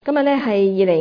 今日咧係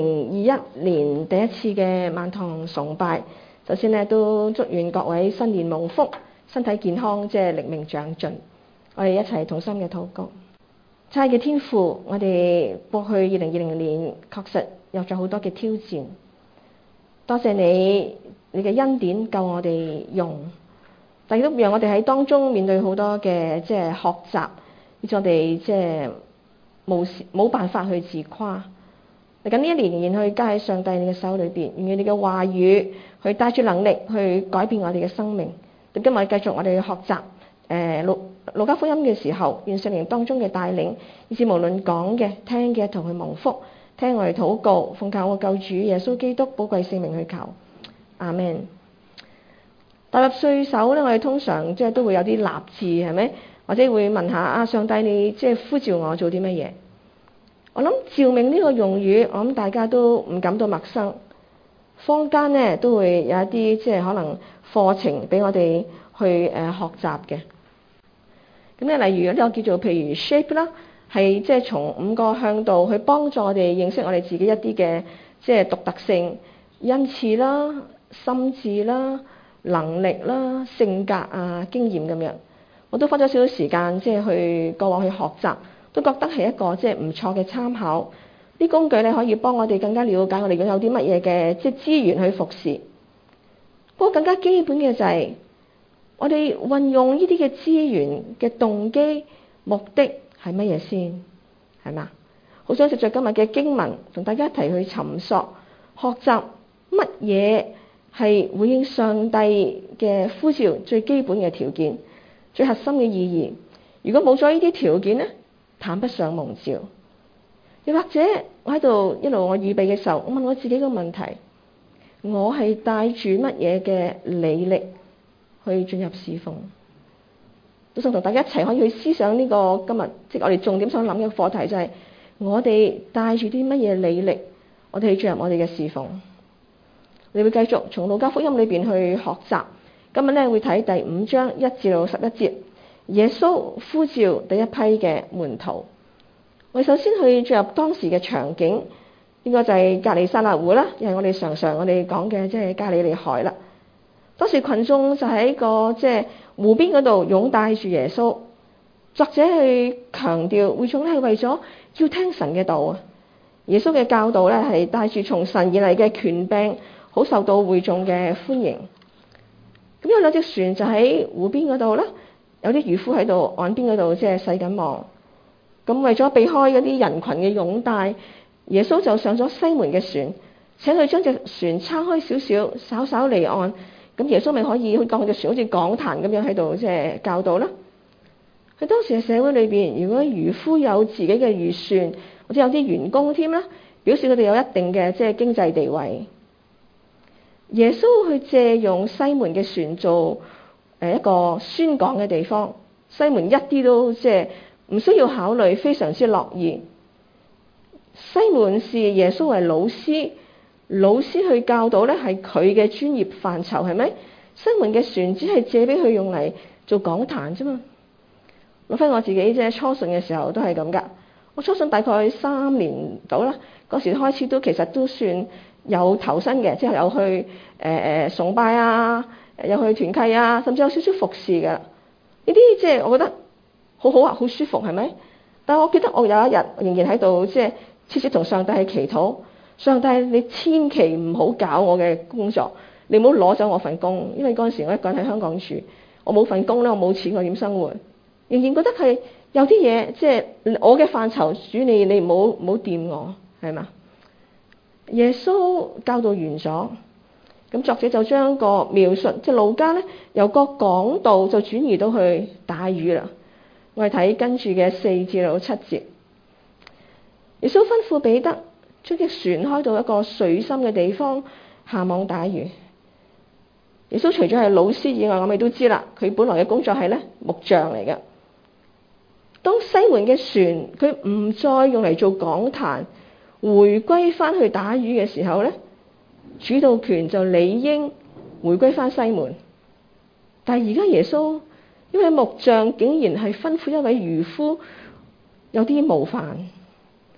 2021年第一次嘅晚堂崇拜。首先咧都祝願各位新年蒙福，身體健康，即係靈命長進。我哋一齊同心嘅禱告。親愛嘅天父，我哋過去2020年確實有咗好多嘅挑戰，多謝你嘅恩典夠我哋用，但亦都讓我哋喺當中面對好多嘅即係學習，以致我哋即係冇辦法去自誇。嚟緊呢一年仍然去交喺上帝你嘅手裏邊，願你嘅話語去帶住能力去改變我哋嘅生命。今日繼續我哋去學習路加福音嘅時候，願聖靈當中嘅帶領，以至無論講嘅聽嘅同佢蒙福，聽我哋禱告，奉靠我救主耶穌基督寶貴聖名去求，阿們。踏入歲首咧，我哋通常即係都會有啲立志，係咪？或者會問下上帝你即係呼召我做啲乜嘢？我諗召命呢個用語，我諗大家都唔感到陌生。坊間咧都會有一啲即係可能課程俾我哋去學習嘅。咁咧，例如呢個叫做譬如 shape 啦，係即係從5個向度去幫助我哋認識我哋自己一啲嘅即係獨特性、恩賜啦、心智啦、能力啦、性格啊、經驗咁樣。我都花咗少少時間即係去過往去學習。都覺得係一個即係唔錯嘅參考。啲工具咧可以幫我哋更加了解我哋擁有啲乜嘢嘅即係資源去服侍。不過更加基本嘅就係我哋運用呢啲嘅資源嘅動機目的係乜嘢先？係嘛？好想藉著今日嘅經文同大家一齊去尋索學習乜嘢係回應上帝嘅呼召最基本嘅條件、最核心嘅意義。如果冇咗呢啲條件咧，談不上蒙召。又或者我喺度一路我預備嘅時候，我問我自己個問題：我係帶住乜嘢嘅履歷去進入侍奉？都想同大家一齊可以去思想呢個今日即係我哋重點想諗嘅課題，就係我哋帶住啲乜嘢履歷，我哋去進入我哋嘅侍奉。你會繼續從路加福音裏邊去學習。今日咧會睇第5章1至到11節。耶穌呼召第一批嘅門徒。我哋首先去進入當時嘅場景，應該就係革尼撒勒湖啦，又係我哋常講嘅即係加利利海啦。當時群眾就喺個即係湖邊嗰度擁戴住耶穌。作者去強調會眾咧係為咗要聽神嘅道啊。耶穌嘅教導咧係帶住從神而嚟嘅權柄，好受到會眾嘅歡迎。咁有2隻船就喺湖邊嗰度啦。有啲漁夫喺度岸邊嗰度即係洗緊網，咁為咗避開嗰啲人群嘅擁戴，耶穌就上咗西門嘅船，請佢將隻船撐開少少，稍稍離岸，咁耶穌咪可以去當隻船好似講壇咁樣喺度即係教導啦。喺當時嘅社會裏邊，如果漁夫有自己嘅預算，或者有啲員工添啦，表示佢哋有一定嘅即係經濟地位。耶穌去借用西門嘅船做一個宣講嘅地方，西門一啲都即係唔需要考慮，非常之樂意。西門視耶穌為老師，老師去教導咧係佢嘅專業範疇，係咪？西門嘅船只係借俾佢用嚟做講壇啫嘛。諗翻我自己即係初信嘅時候都係咁噶。我初信大概3年到啦，嗰時開始都其實都算有投身嘅，即係有去崇拜啊。有去團契啊，甚至有少少服侍㗎。呢啲即係我覺得好好啊，好舒服，係咪？但係我記得我有一日仍然喺度即係切切同上帝去祈禱，上帝你千祈唔好搞我嘅工作，你唔好攞走我份工，因為嗰陣時我一個人喺香港住，我冇份工咧，我冇錢，我點生活？仍然覺得係有啲嘢即係我嘅範疇，主你唔好掂我，係嘛？耶穌教導完咗。咁作者就將個描述，即係路加咧，由個講道就轉移到去打魚啦。我哋睇跟住嘅4至到7節，耶穌吩咐彼得將隻船開到一個水深嘅地方下網打魚。耶穌除咗係老師以外，我哋都知啦，佢本來嘅工作係咧木匠嚟嘅。當西門嘅船佢唔再用嚟做講壇，回歸翻去打魚嘅時候咧，主導權就理應回歸翻西門。但係而家耶穌因為木匠竟然係吩咐一位漁夫，有啲冒犯。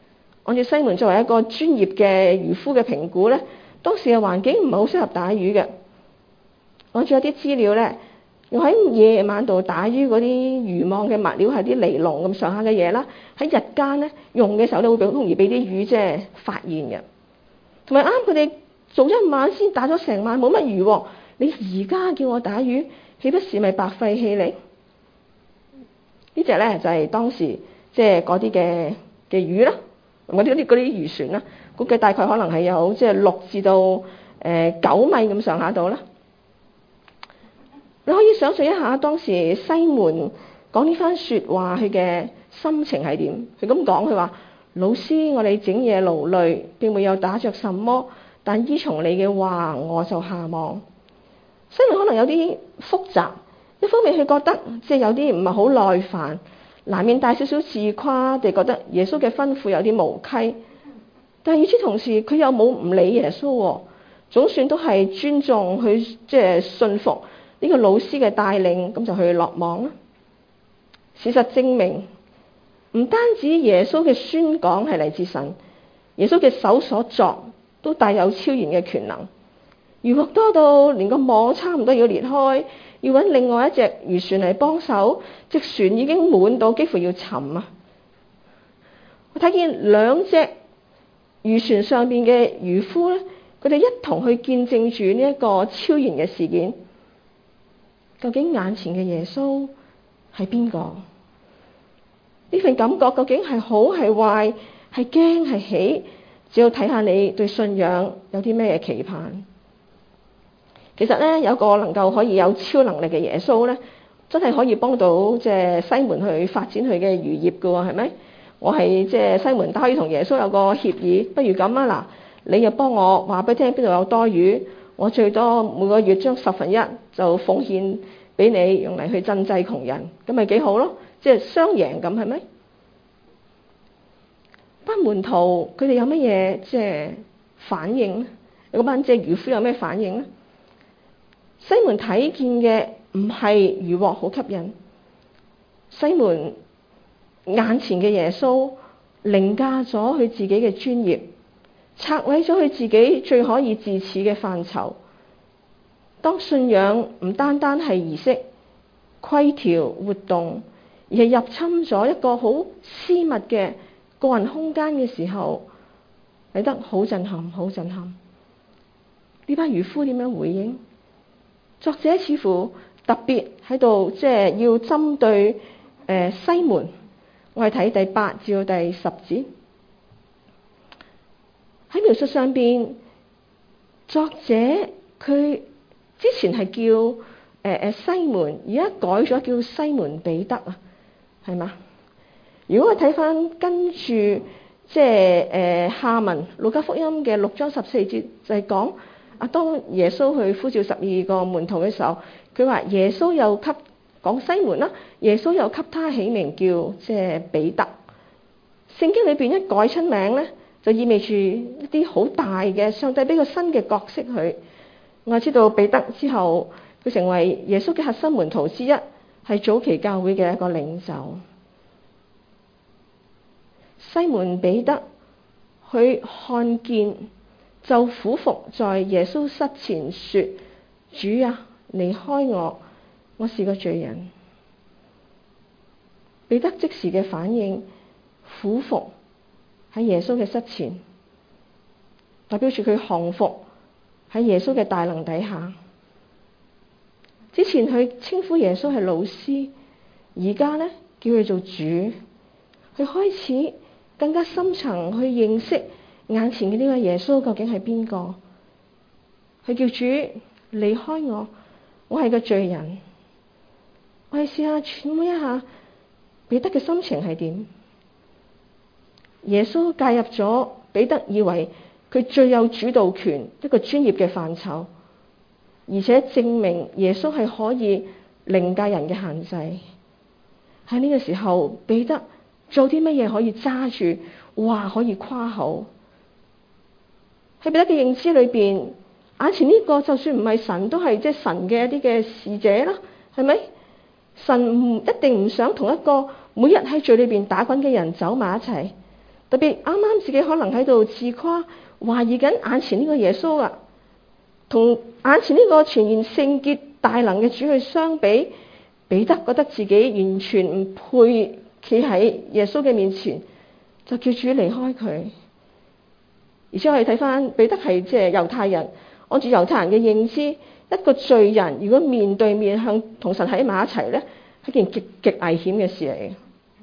按照西門作為一個專業嘅漁夫嘅評估咧，當時嘅環境唔係好適合打魚嘅。按照一啲資料咧，用喺夜晚度打魚嗰啲漁網嘅物料係啲尼龍咁上下嘅嘢啦。喺日間咧用嘅時候咧，會好容易俾啲魚即係發現嘅。同埋啱佢哋做一晚先打咗成晚冇乜魚喎，你而家叫我打魚，豈不是咪白費氣力？呢隻咧就係當時即係嗰啲嘅魚啦，嗰啲漁船啦，估計大概可能係有即係6至到9米咁上下度啦。你可以想象一下當時西門講呢番説話，佢嘅心情係點？佢咁講，佢話：老師，我哋整夜勞累，並沒有打着什麼，但依從你嘅話，我就下網。西門可能有啲複雜，一方面佢覺得即係有啲唔係好耐煩，難免帶少少自誇地覺得耶穌嘅吩咐有啲無稽。但係與此同時，佢又冇唔理耶穌，總算都係尊重佢，即係信服呢個老師嘅帶領，咁就去落網啦。事實證明，唔單止耶穌嘅宣講係嚟自神，耶穌嘅手所作都帶有超然嘅權能。漁獲多到連個網差唔多要裂開，要揾另外一隻漁船嚟幫手，隻船已經滿到幾乎要沉啊！我睇見2隻漁船上邊嘅漁夫咧，佢哋一同去見證住呢一個超然嘅事件。究竟眼前嘅耶穌係邊個？呢份感覺究竟係好係壞，係驚係喜？只要睇下你對信仰有啲咩期盼。其實咧，有個能夠可以有超能力嘅耶穌咧，真係可以幫到即係西門去發展佢嘅漁業㗎喎，係咪？我係即係西門，可以同耶穌有個協議，不如咁啊，嗱，你又幫我話俾聽邊度有多魚，我最多每個月將1/10就奉獻俾你，用嚟去賑濟窮人，咁咪幾好咯？即係雙贏咁，係咪？班門徒佢哋有乜嘢即係反應咧？嗰班即係漁夫有咩反應咧？西門睇見嘅唔係漁獲好吸引，西門眼前嘅耶穌凌駕咗佢自己嘅專業，拆毀咗佢自己最可以自恃嘅範疇。當信仰唔單單係儀式、規條、活動，而係入侵咗一個好私密嘅個人空間嘅時候，嚟得好震撼，好震撼。呢班漁夫點樣回應？作者似乎特別喺度即係要針對西門。我哋睇第8至到第10節，喺描述上邊，作者佢之前係叫西門，而家改咗叫西門彼得啊，係嘛？如果我睇翻跟住即係下文路加福音嘅6章14節，就係講當耶穌去呼召12個門徒嘅時候，佢話耶穌又給講西門啦，耶穌又給他起名叫即係彼得。聖經裏邊一改親名咧，就意味住一啲好大嘅上帝俾個新嘅角色佢。我知道彼得之後，佢成為耶穌嘅核心門徒之一，係早期教會嘅一個領袖。西門彼得佢看見就俯伏在耶穌膝前說：主啊，離開我，我是個罪人。彼得即時嘅反應，俯伏喺耶穌嘅膝前，代表住佢降服喺耶穌嘅大能底下。之前佢稱呼耶穌係老師，而家咧叫佢做主。佢開始更加深層去認識眼前嘅呢個耶穌究竟係邊個。佢叫主離開我，我係個罪人。我哋試下揣摩一下彼得嘅心情係點。耶穌介入咗彼得以為佢最有主導權一個專業嘅範疇，而且證明耶穌係可以凌駕人嘅限制。喺呢個時候，彼得做啲乜嘢可以揸住，哇，可以誇口？喺彼得嘅認知裏邊，眼前呢個就算唔係神，都係即係神嘅一啲嘅使者啦，係咪？神唔一定唔想同一個每日喺罪裏邊打滾嘅人走埋一齊， 特別啱啱自己可能喺度自誇，懷疑緊眼前呢個耶穌啊，同眼前呢個全然聖潔大能嘅主去相比，彼得覺得自己完全唔配企喺耶穌嘅面前，就叫主離開佢。而且我哋睇翻彼得係即係猶太人，按住猶太人嘅認知，一個罪人如果面對面向同神喺埋一齊咧，係件極危險嘅事嚟嘅。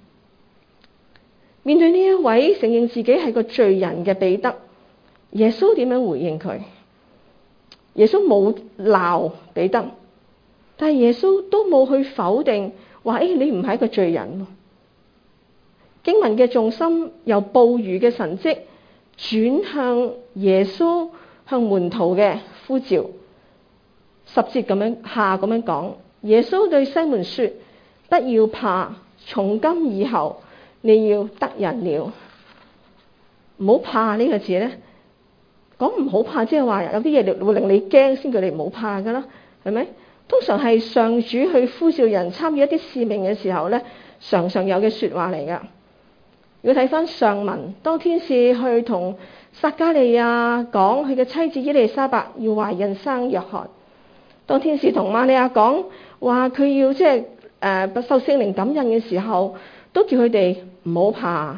面對呢一位承認自己係個罪人嘅彼得，耶穌點樣回應佢？耶穌冇鬧彼得，但係耶穌都冇去否定話：你唔係一個罪人。經文嘅重心由捕魚嘅神蹟轉向耶穌向門徒嘅呼召。10節咁樣講，耶穌對西門說：不要怕，從今以後你要得人了。唔好怕呢個字咧，講唔好怕，即係話有啲嘢會令你驚先叫你唔好怕噶啦，係咪？通常係上主去呼召人參與一啲使命嘅時候咧，常常有嘅說話嚟噶。如果睇翻上文，當天使去同撒迦利亞講佢嘅妻子伊麗莎白要懷孕生約翰，當天使同瑪利亞講話佢要即係受聖靈感孕嘅時候，都叫佢哋唔好怕。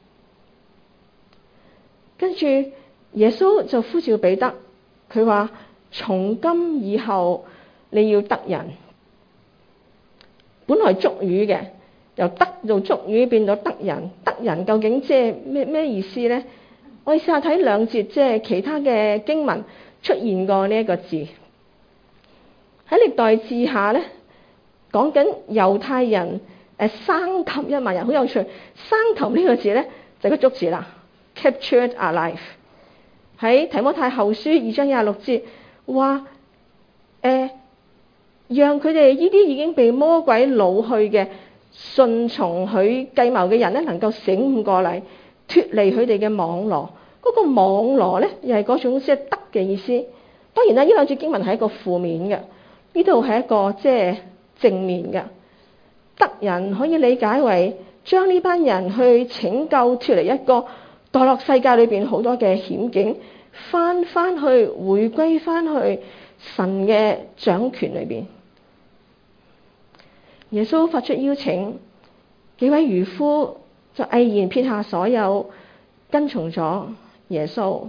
跟住耶穌就呼召彼得，佢話：從今以後你要得人。本來捉魚嘅，由得到捉魚變到得人，得人究竟即係咩意思呢？我哋試下睇兩節，即係其他嘅經文出現過呢一個字。喺歷代志下咧，講緊猶太人生擒1萬人，好有趣。生擒呢個字咧就係個捉字啦 ，captured alive。喺提摩太後書2章26節話讓佢哋呢啲已經被魔鬼擄去嘅順從佢計謀嘅人咧，能夠醒悟過嚟，脫離佢哋嘅網羅。嗰個網羅咧，又係嗰種即係得嘅意思。當然啦，呢兩節經文係一個負面嘅，呢度係一個即係正面嘅。得人可以理解為將呢班人去拯救脫離一個墮落世界裏邊好多嘅險境，翻去回歸翻去神嘅掌權裏邊。耶穌發出邀請，幾位漁夫就毅然撇下所有，跟從咗耶穌。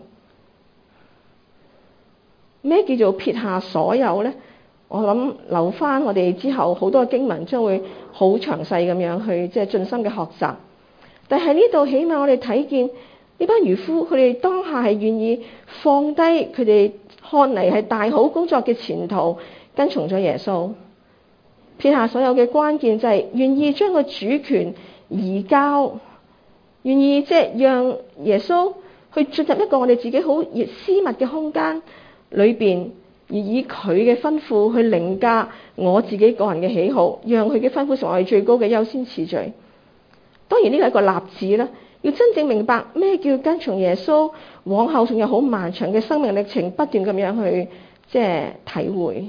咩叫做撇下所有呢？我諗留翻我哋之後好多經文將會好詳細咁樣去即係盡心嘅學習。但係呢度起碼我哋睇見呢班漁夫，佢哋當下係願意放低佢哋看嚟係大好工作嘅前途，跟從咗耶穌。撇下所有嘅關鍵就係願意將個主權移交，願意即係讓耶穌去進入一個我哋自己好私密嘅空間裏邊，而以佢嘅吩咐去凌駕我自己個人嘅喜好，讓佢嘅吩咐成為最高嘅優先次序。當然呢個係一個立志啦，要真正明白咩叫跟從耶穌，往後仲有好漫長嘅生命歷程，不斷咁樣去即係體會。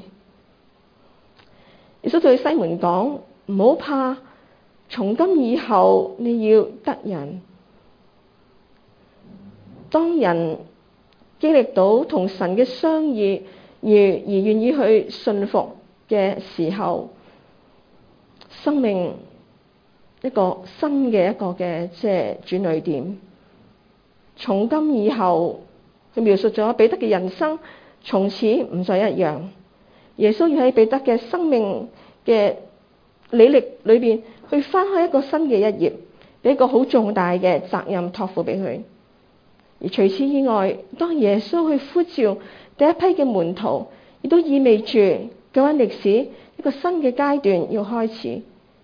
耶穌對西門講：唔好怕，從今以後你要得人。當人經歷到同神嘅相遇而願意去信服嘅時候，生命一個新嘅一個嘅即係轉捩點。從今以後，佢描述咗彼得嘅人生從此唔再一樣。耶穌要喺彼得嘅生命嘅履歷裏邊去翻開一個新嘅一頁，俾一個好重大嘅責任託付俾佢。而除此以外，當耶穌去呼召第一批嘅門徒，亦都意味住救恩歷史一個新嘅階段要開始。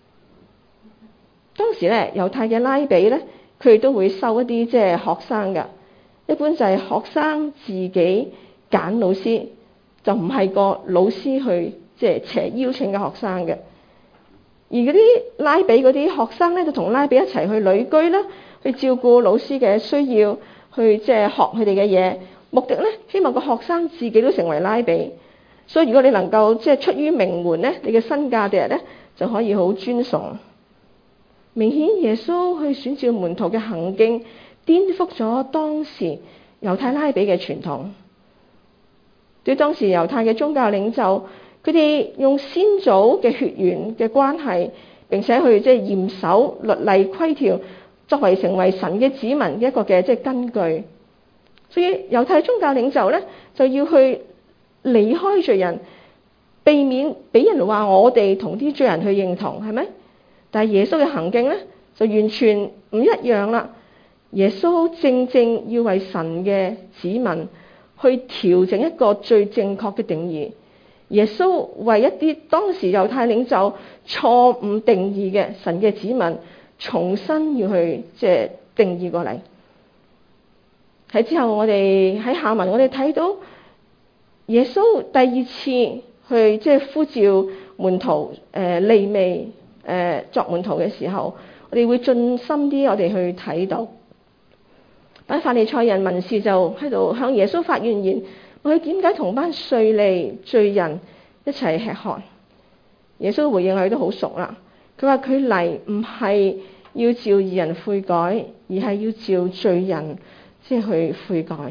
當時咧，猶太嘅拉比咧，佢哋都會收一啲即係學生㗎，一般就係學生自己揀老師，就唔係個老師去即係請邀請嘅學生嘅。而嗰啲拉比嗰啲學生咧，就同拉比一齊去旅居啦，去照顧老師嘅需要，去即係學佢哋嘅嘢。目的咧，希望個學生自己都成為拉比。所以如果你能夠即係出於名門咧，你嘅身價第日咧就可以好尊崇。明顯耶穌去選召門徒嘅行徑，的顛覆咗當時猶太拉比嘅傳統。對當時猶太嘅宗教領袖，佢哋用先祖嘅血緣嘅關係，並且去嚴守律例規條，作為成為神嘅子民嘅一個嘅根據。所以猶太宗教領袖咧就要去離開罪人，避免俾人話我哋同啲罪人去認同，係咪？但係耶穌嘅行徑咧就完全唔一樣啦。耶穌正正要為神嘅子民去調整一個最正確嘅定義。耶穌為一啲當時猶太領袖錯誤定義嘅神嘅子民，重新要去定義過嚟。喺之後我哋喺下文我哋睇到耶穌第二次去呼召門徒利未作門徒嘅時候，我哋會盡心啲我哋去睇到。班法利賽人文士就喺度向耶穌發怨言，佢點解同班稅吏罪人一齊吃喝？耶穌回應佢都好熟啦，佢話佢嚟唔係要召義人悔改，而係要召罪人去悔改。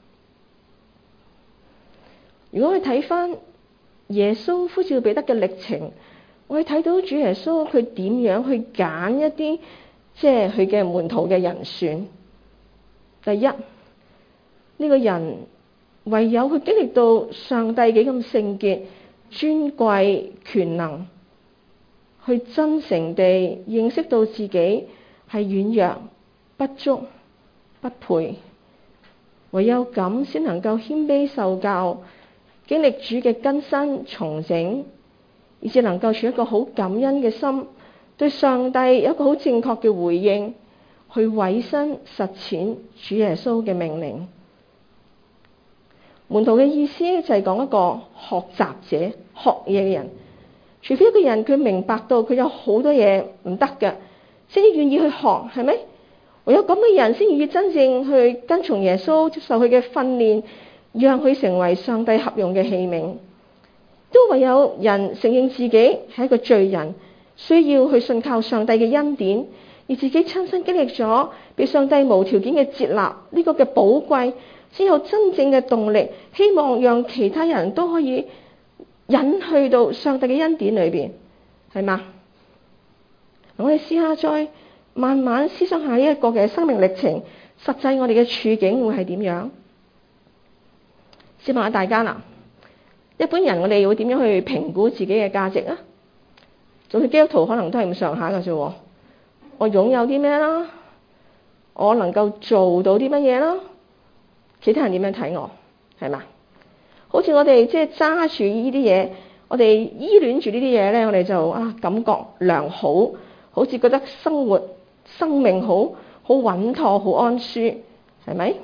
如果我哋睇翻耶穌呼召彼得嘅歷程，我哋睇到主耶穌佢點樣去揀一啲佢嘅門徒嘅人選。第一，呢個人唯有佢經歷到上帝幾咁聖潔、尊貴、權能，去真誠地認識到自己係軟弱、不足、不配，唯有咁先能夠謙卑受教，經歷主嘅更新重整，以至能夠存一個好感恩嘅心，對上帝有一個好正確嘅回應，去委身實踐主耶穌嘅命令。門徒嘅意思就係講一個學習者、學嘢嘅人。除非一個人佢明白到佢有好多嘢唔得嘅，先至願意去學，係咪？唯有咁嘅人先願意真正去跟從耶穌，接受佢嘅訓練，讓佢成為上帝合用嘅器皿。都唯有人承認自己係一個罪人，需要去信靠上帝嘅恩典，而自己親身經歷咗被上帝無條件嘅接納呢個嘅寶貴，先有真正嘅動力，希望讓其他人都可以引去到上帝嘅恩典裏邊，係嘛？我哋試下再慢慢思想下呢一個嘅生命歷程，實際我哋嘅處境會係點樣？先問下大家啦，一般人我哋會點樣去評估自己嘅價值啊？做基督徒可能都係咁上下㗎啫。我擁有啲咩啦？我能夠做到啲乜嘢啦？其他人點樣睇我？係嘛？好似我哋揸住呢啲嘢，我哋依戀住呢啲嘢咧，我哋就感覺良好，好似覺得生命好穩妥、好安舒，係咪？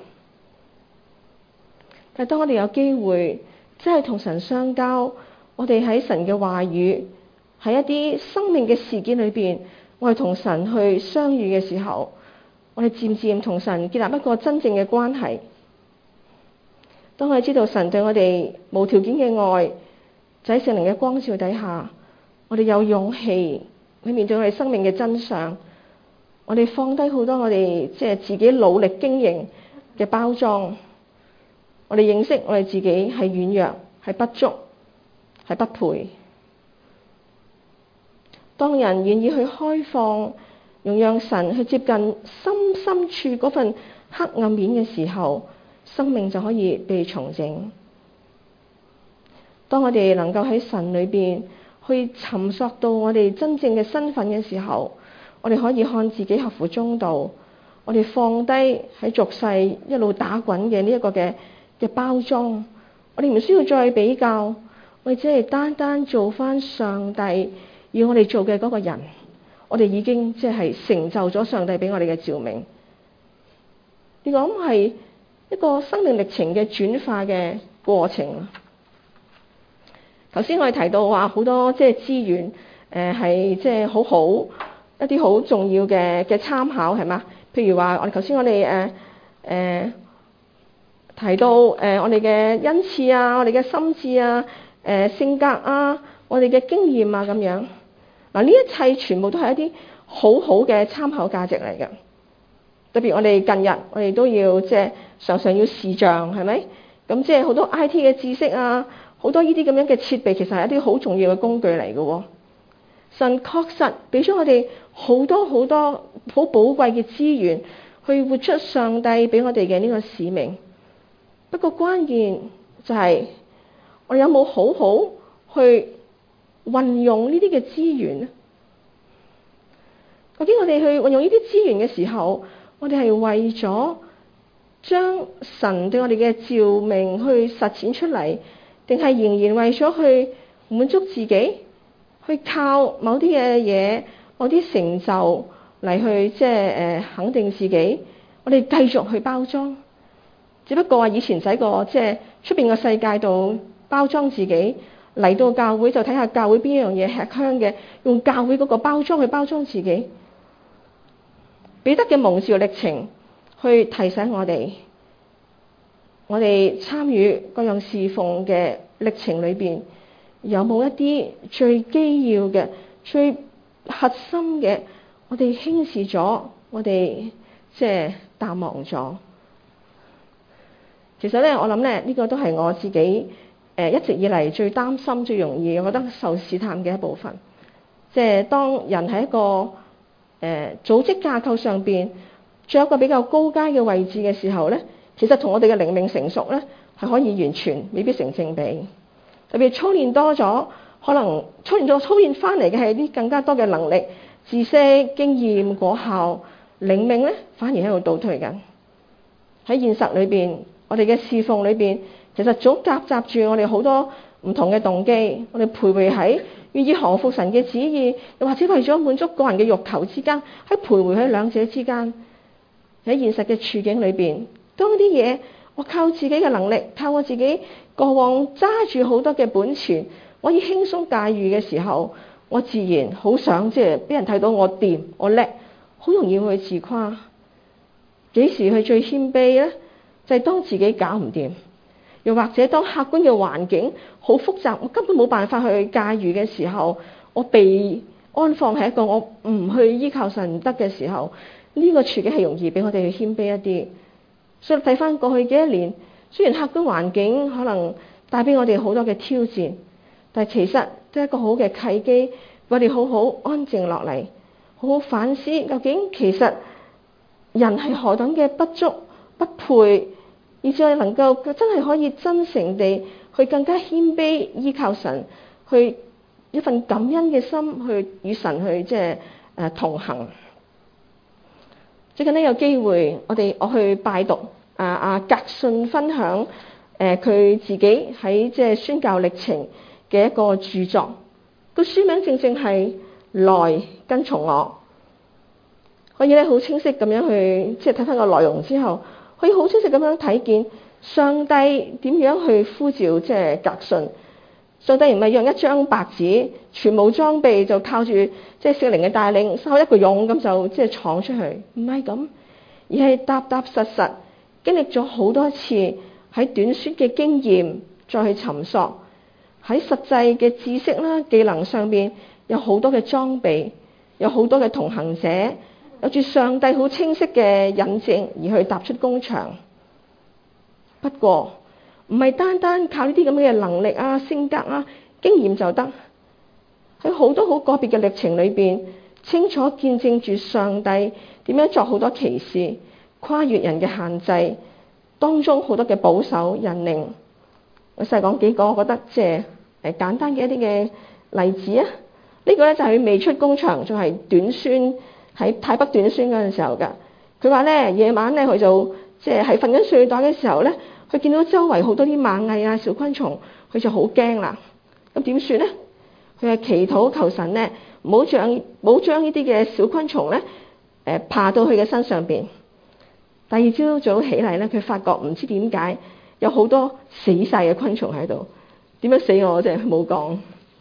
但係當我哋有機會真係同神相交，我哋喺神嘅話語，喺一啲生命嘅事件裏邊，我哋同神去相遇嘅時候，我哋漸漸同神建立一個真正嘅關係。當我哋知道神對我哋無條件嘅愛，就喺聖靈嘅光照底下，我哋有勇氣去面對我哋生命嘅真相。我哋放低好多我哋自己努力經營嘅包裝，我哋認識我哋自己係軟弱、係不足、係不配。當人願意去開放，容讓神去接近深處嗰份黑暗面嘅時候，生命就可以被重整。當我哋能夠喺神裏邊去尋索到我哋真正嘅身份嘅時候，我哋可以看自己合乎中道，我哋放低喺俗世一路打滾嘅呢一個嘅包裝，我哋唔需要再比較，我哋只係單單做翻上帝要我哋做嘅嗰個人，我哋已經係成就咗上帝俾我哋嘅召命。呢個係一個生命歷程嘅轉化嘅過程。頭先我哋提到話好多資源，係好一啲好重要嘅參考，係嘛？譬如話頭先我哋提到我哋嘅恩賜啊，我哋嘅心智啊，性格啊，我哋嘅經驗啊咁樣。嗱，呢一切全部都係一啲好嘅參考價值嚟嘅。 特別我哋近日我哋都要即係常常要視像，係咪？咁即係好多 IT 嘅知識啊，好多呢啲咁樣嘅設備，其實係一啲好重要嘅工具嚟嘅喎。神確實俾咗我哋好多好寶貴嘅資源，去活出上帝俾我哋嘅呢個使命。不過關鍵就係我哋有冇好好去運用呢啲嘅資源呢？究竟我哋去運用呢啲資源嘅時候，我哋係為咗將神對我哋嘅召命去實踐出嚟，定係仍然為咗去滿足自己，去靠某啲嘅嘢、某啲成就嚟去即係肯定自己？我哋繼續去包裝，只不過話以前使個即係出邊個世界度包裝自己，嚟到教會就睇下教會邊樣嘢吃香嘅，用教會嗰個包裝去包裝自己。彼得嘅蒙召歷程去提醒我哋參與各樣侍奉嘅歷程裏邊，有冇一啲最基要嘅、最核心嘅，我哋輕視咗，我哋即係淡忘咗。其實咧，我諗咧，呢個都係我自己一直以嚟最擔心、最容易我覺得受試探嘅一部分。即係當人喺一個組織架構上邊，仲有一個比較高階嘅位置嘅時候咧，其實同我哋嘅靈命成熟咧，係可以完全未必成正比。特別操練多咗，可能操練翻嚟嘅係啲更加多嘅能力、知識、經驗、果效，靈命咧反而喺度倒退緊。喺現實裏邊，我哋嘅侍奉裏邊，其實總夾雜住我哋好多唔同嘅動機，我哋徘徊喺願意降服神嘅旨意，又或者為咗滿足個人嘅慾求之間，喺徘徊喺兩者之間。喺現實嘅處境裏邊，當啲嘢我靠自己嘅能力，靠我自己過往揸住好多嘅本錢，我以輕鬆駕馭嘅時候，我自然好想即係俾人睇到我掂我叻，好容易會自誇。幾時去最謙卑呢？就係當自己搞唔掂，又或者當客觀嘅環境好複雜，我根本冇辦法去駕馭嘅時候，我被安放喺一個我唔去依靠神唔得嘅時候，呢個處境係容易俾我哋去謙卑一啲。所以睇翻過去幾多年，雖然客觀環境可能帶俾我哋好多嘅挑戰，但係其實都係一個好嘅契機，我哋好好安靜落嚟，好好反思究竟其實人係何等嘅不足不配，以至我哋能夠真係可以真誠地去更加謙卑依靠神，去一份感恩嘅心去與神去即係同行。最近呢，有機會我去拜讀格遜分享佢自己喺即係宣教歷程嘅一個著作，個書名正正係來跟從我。可以咧好清晰咁樣去即係睇翻個內容之後，可以好清晰咁樣睇見上帝點樣去呼召即係格遜。上帝唔係讓一張白紙，全無裝備，就靠住即係聖靈嘅帶領，收一個勇咁就即係闖出去，唔係咁，而係踏踏實實經歷咗好多次喺短宣嘅經驗，再去尋索喺實際嘅知識啦、技能上面有好多嘅裝備，有好多嘅同行者。有住上帝好清晰嘅引證而去踏出工場。不過唔係單單靠呢啲咁嘅能力啊、性格啊、經驗就得。喺好多好個別嘅歷程裏邊，清楚見證住上帝點樣作好多奇事，跨越人嘅限制，當中好多嘅保守引領。我細講幾個我覺得即係簡單嘅一啲嘅例子啊。呢個咧就係佢未出工場，仲係短宣。喺泰北短宣嗰陣時候㗎，佢話咧夜晚咧佢就即係瞓緊睡袋嘅時候咧，佢見到周圍好多啲螞蟻啊、小昆蟲，佢就好驚啦。咁點算咧？佢係祈禱求神咧，唔好將呢啲嘅小昆蟲咧爬到佢嘅身上邊。第二朝早起嚟咧，佢發覺唔知點解有好多死晒嘅昆蟲喺度。點樣死我即係冇講。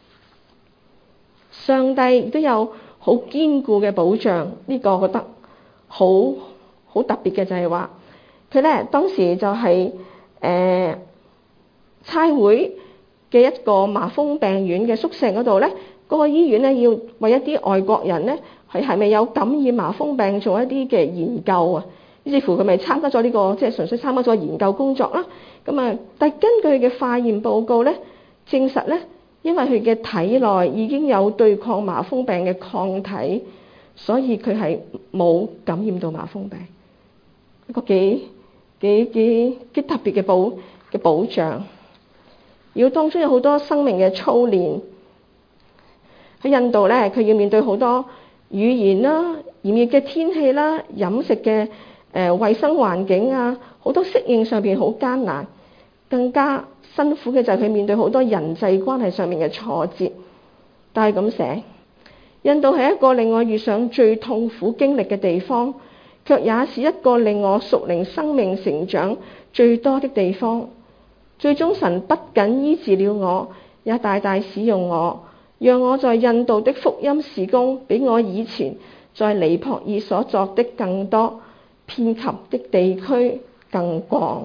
上帝亦都有好堅固嘅保障，呢個我覺得好特別嘅就係話，佢咧當時就係差會嘅一個麻風病院嘅宿舍嗰度咧，嗰個醫院咧要為一啲外國人咧係咪有感染麻風病做一啲嘅研究啊， 於是乎佢咪參加咗呢個即係純粹參加咗研究工作啦。咁啊，但係根據佢嘅化驗報告咧，證實咧，因為佢嘅體內已經有對抗麻風病嘅抗體，所以佢係冇感染到麻風病。一個幾特別嘅保障。要當中有好多生命嘅操練。喺印度咧，佢要面對好多語言啦、炎熱嘅天氣啦、飲食嘅衛生環境啊，好多適應上邊好艱難。更加辛苦嘅就係佢面對好多人際關係上面嘅挫折。但係咁寫，印度係一個令我遇上最痛苦經歷嘅地方，卻也是一個令我屬靈生命成長最多的地方。最終神不僅醫治了我，也大大使用我，讓我在印度的福音事工比我以前在尼泊爾所作的更多，遍及的地區更廣。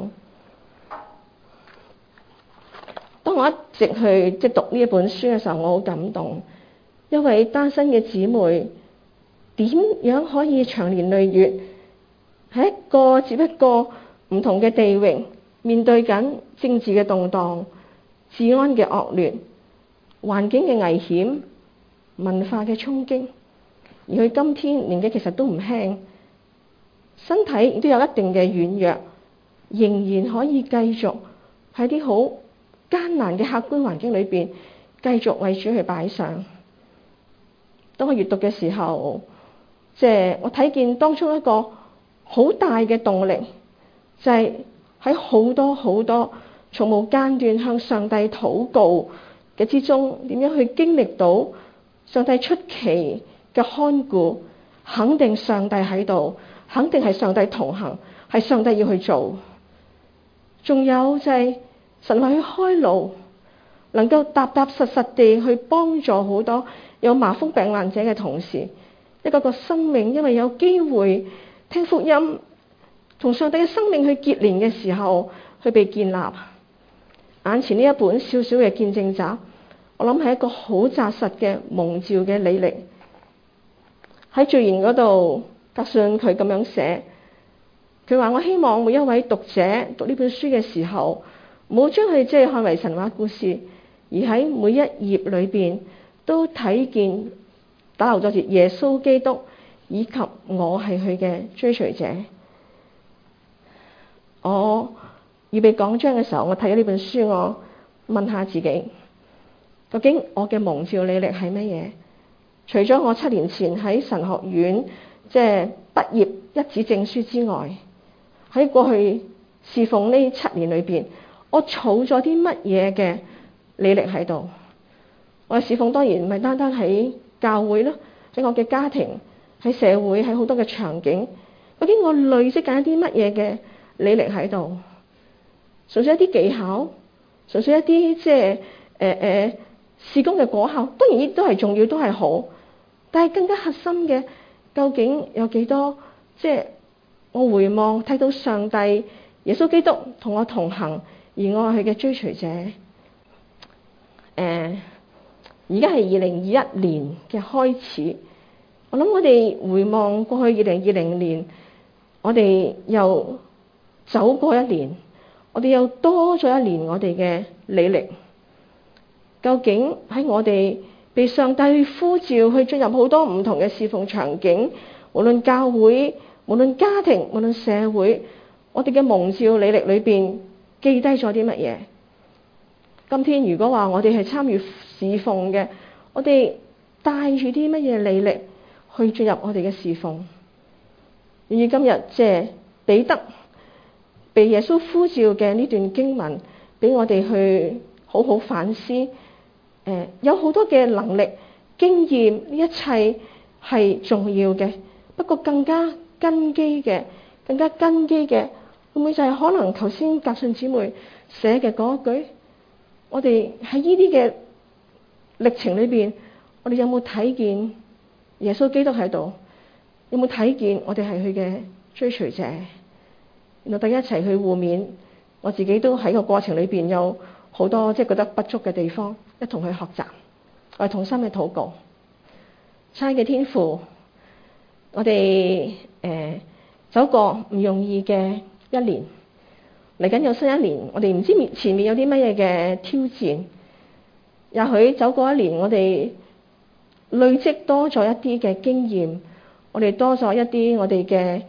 當我一直去讀呢一本書嘅時候，我好感動。一位單身嘅姊妹點樣可以長年累月喺一個接一個唔同嘅地域，面對緊政治嘅動盪、治安嘅惡劣、環境嘅危險、文化嘅衝擊，而佢今天年紀其實都唔輕，身體亦都有一定嘅軟弱，仍然可以繼續喺啲好艱難嘅客觀環境裏邊繼續為主去擺上。當我閱讀嘅時候，我睇見當中一個好大嘅動力，就係喺好多從無間斷向上帝禱告嘅之中，點樣去經歷到上帝出奇嘅看顧，肯定上帝喺度，肯定係上帝同行，係上帝要去做。仲有就係神為佢開路，能夠踏踏實實地去幫助好多有麻風病患者嘅同時，一個生命因為有機會聽福音，同上帝嘅生命去結連嘅時候，去被建立。眼前呢一本小小嘅見證集，我諗係一個好紮實嘅蒙召嘅履歷。喺序言嗰度，格信佢咁樣寫，佢話：我希望每一位讀者讀呢本書嘅時候，唔好將佢看為神話故事，而喺每一頁裏邊都睇見打漏咗字耶穌基督，以及我係佢嘅追隨者。我預備講章嘅時候，我睇咗呢本書，我問下自己，究竟我嘅蒙召履歷係乜嘢？除咗我7年前喺神學院畢業一紙證書之外，喺過去侍奉呢7年裏邊，我儲咗啲乜嘢嘅履歷喺度？我嘅侍奉當然唔係單單喺教會啦，喺我嘅家庭、喺社會、喺好多嘅場景。究竟我累積緊一啲乜嘢嘅履歷喺度？純粹一啲技巧，純粹一啲事工嘅果效，當然呢啲都係重要，都係好。但係更加核心嘅，究竟有幾多？我回望睇到上帝耶穌基督同我同行，而我係佢嘅追隨者。而家係2021年嘅開始，我諗我哋回望過去2020年，我哋又走過一年，我哋又多咗一年我哋嘅履歷。究竟喺我哋被上帝呼召去進入好多唔同嘅侍奉場景，無論教會、無論家庭、無論社會，我哋嘅蒙召履歷裏邊記低咗啲乜嘢？今天如果話我哋係參與侍奉嘅，我哋帶住啲乜嘢履歷去進入我哋嘅侍奉？而今日彼得被耶穌呼召嘅呢段經文，俾我哋去好好反思。有好多嘅能力、經驗，呢一切係重要嘅。不過更加根基嘅，會唔會就係可能頭先格信姊妹寫嘅嗰一句？我哋喺呢啲嘅歷程裏邊，我哋有冇睇見耶穌基督喺度？有冇睇見我哋係佢嘅追隨者？然後大家一齊去互勉，我自己都喺個過程裏邊有好多覺得不足嘅地方，一同去學習，我哋同心去禱告。親愛嘅天父，我哋走過唔容易嘅一年，嚟緊有新一年，我哋唔知前面有啲乜嘢嘅挑戰。也許走過一年，我哋累積多咗一啲嘅經驗，我哋多咗一啲我哋嘅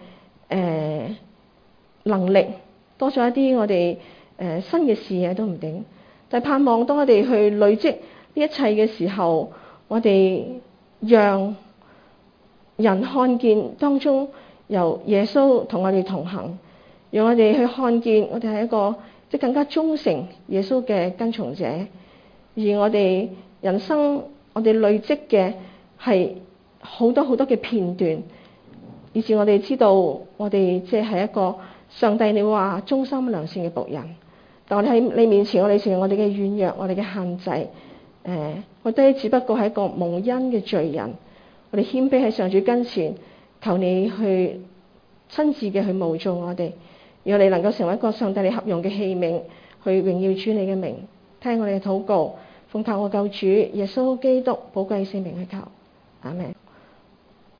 能力，多咗一啲我哋新嘅視野都唔定。但係盼望當我哋去累積呢一切嘅時候，我哋讓人看見當中由耶穌同我哋同行，讓我哋去看見我哋係一個更加忠誠耶穌嘅跟從者。而我哋人生，我哋累積嘅係好多好多嘅片段，以至我哋知道我哋係一個上帝你話忠心良善嘅僕人。但我哋喺你面前，我哋承認我哋嘅軟弱，我哋嘅限制。我哋只不過係一個蒙恩嘅罪人。我哋謙卑喺上主跟前，求你去親自嘅去冒造我哋，讓我哋能夠成為一個上帝你合用嘅器皿，去榮耀主你嘅名。聽我哋嘅禱告，奉靠我救主耶穌基督寶貴聖名去求，阿們。